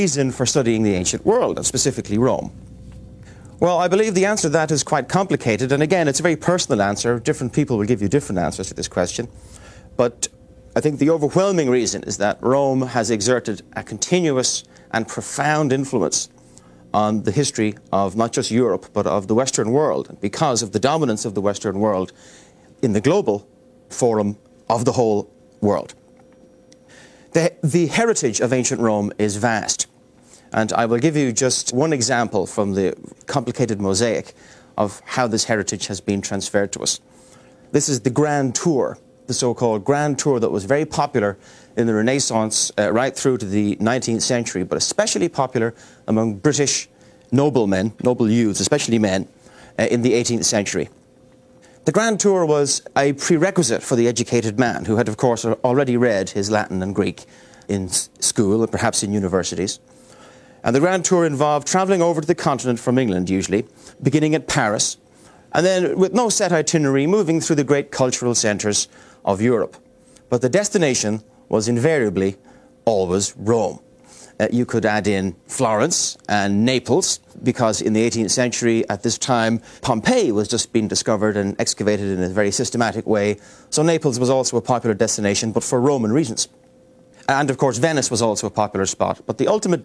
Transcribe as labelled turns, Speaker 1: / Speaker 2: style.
Speaker 1: reason for studying the ancient world, and specifically Rome? Well, I believe the answer to that is quite complicated, and again, it's a very personal answer. Different people will give you different answers to this question. But I think the overwhelming reason is that Rome has exerted a continuous and profound influence on the history of not just Europe, but of the Western world, because of the dominance of the Western world in the global forum of the whole world. The heritage of ancient Rome is vast, and I will give you just one example from the complicated mosaic of how this heritage has been transferred to us. This is the Grand Tour, the so-called Grand Tour that was very popular in the Renaissance right through to the 19th century, but especially popular among British noblemen, noble youths, especially men, in the 18th century. The Grand Tour was a prerequisite for the educated man, who had, of course, already read his Latin and Greek in school and perhaps in universities. And the Grand Tour involved travelling over to the continent from England, usually, beginning at Paris, and then, with no set itinerary, moving through the great cultural centres of Europe. But the destination was invariably always Rome. You could add in Florence and Naples, because in the 18th century, at this time, Pompeii was just being discovered and excavated in a very systematic way. So Naples was also a popular destination, but for Roman reasons. And of course, Venice was also a popular spot. But the ultimate